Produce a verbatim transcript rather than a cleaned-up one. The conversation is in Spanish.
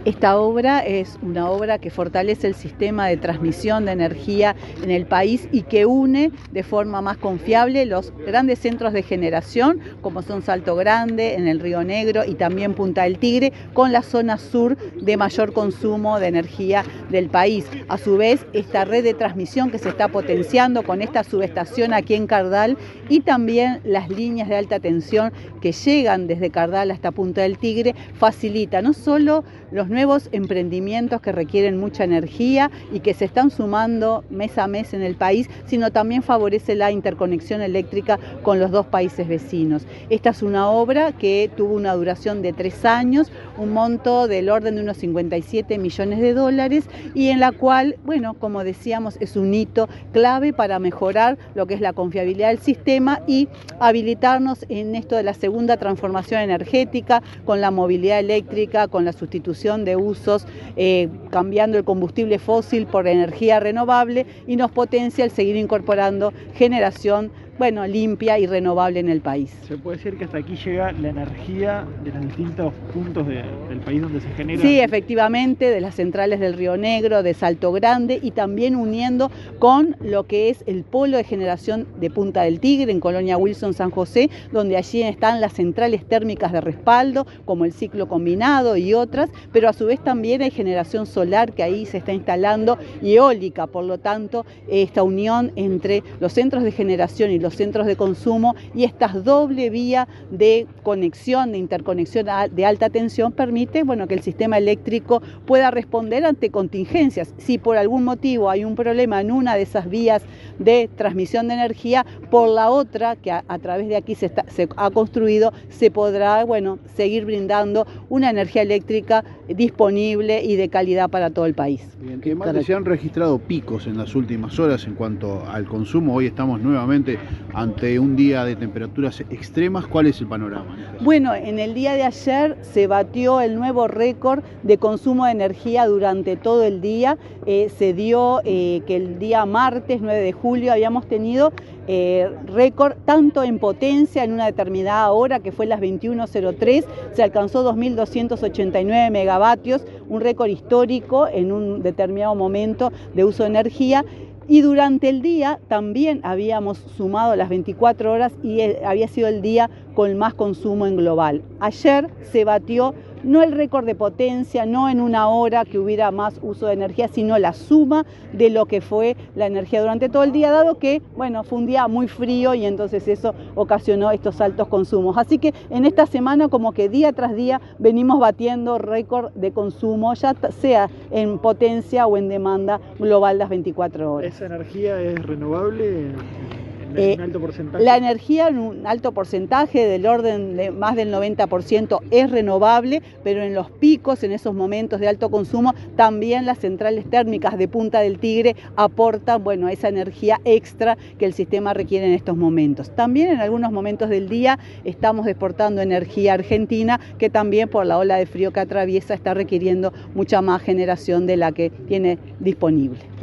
Esta obra es una obra que fortalece el sistema de transmisión de energía en el país y que une de forma más confiable los grandes centros de generación, como son Salto Grande, en el Río Negro y también Punta del Tigre, con la zona sur de mayor consumo de energía del país. A su vez, esta red de transmisión que se está potenciando con esta subestación aquí en Cardal y también las líneas de alta tensión que llegan desde Cardal hasta Punta del Tigre facilita no solo los nuevos emprendimientos que requieren mucha energía y que se están sumando mes a mes en el país, sino también favorece la interconexión eléctrica con los dos países vecinos. Esta es una obra que tuvo una duración de tres años, un monto del orden de unos cincuenta y siete millones de dólares y en la cual, bueno, como decíamos, es un hito clave para mejorar lo que es la confiabilidad del sistema y habilitarnos en esto de la segunda transformación energética, con la movilidad eléctrica, con la sustitución de usos, eh, cambiando el combustible fósil por energía renovable y nos potencia el seguir incorporando generación bueno, limpia y renovable en el país. ¿Se puede decir que hasta aquí llega la energía de los distintos puntos de, del país donde se genera? Sí, efectivamente, de las centrales del Río Negro, de Salto Grande y también uniendo con lo que es el polo de generación de Punta del Tigre, en Colonia Wilson, San José, donde allí están las centrales térmicas de respaldo, como el ciclo combinado y otras, pero a su vez también hay generación solar que ahí se está instalando y eólica, por lo tanto, esta unión entre los centros de generación y los centros de consumo y esta doble vía de conexión, de interconexión de alta tensión permite, bueno, que el sistema eléctrico pueda responder ante contingencias. Si por algún motivo hay un problema en una de esas vías de transmisión de energía, por la otra, que a, a través de aquí se, está, se ha construido, se podrá, bueno, seguir brindando una energía eléctrica disponible y de calidad para todo el país. Bien, además se han registrado picos en las últimas horas en cuanto al consumo. Hoy estamos nuevamente ante un día de temperaturas extremas. ¿Cuál es el panorama? Bueno, en el día de ayer se batió el nuevo récord de consumo de energía durante todo el día. Eh, se dio eh, que el día martes nueve de julio habíamos tenido eh, récord tanto en potencia en una determinada hora, que fue las veintiuno cero tres, se alcanzó dos mil doscientos ochenta y nueve megavatios, un récord histórico en un determinado momento de uso de energía. Y durante el día también habíamos sumado las veinticuatro horas y había sido el día con más consumo en global. Ayer se batió no el récord de potencia, no en una hora que hubiera más uso de energía, sino la suma de lo que fue la energía durante todo el día, dado que, bueno, fue un día muy frío y entonces eso ocasionó estos altos consumos. Así que en esta semana como que día tras día venimos batiendo récord de consumo, ya sea en potencia o en demanda global las veinticuatro horas. ¿Esa energía es renovable? Eh, ¿Un alto porcentaje? La energía en un alto porcentaje, del orden de más del noventa por ciento, es renovable, pero en los picos, en esos momentos de alto consumo, también las centrales térmicas de Punta del Tigre aportan, bueno, esa energía extra que el sistema requiere en estos momentos. También en algunos momentos del día estamos exportando energía argentina, que también por la ola de frío que atraviesa está requiriendo mucha más generación de la que tiene disponible.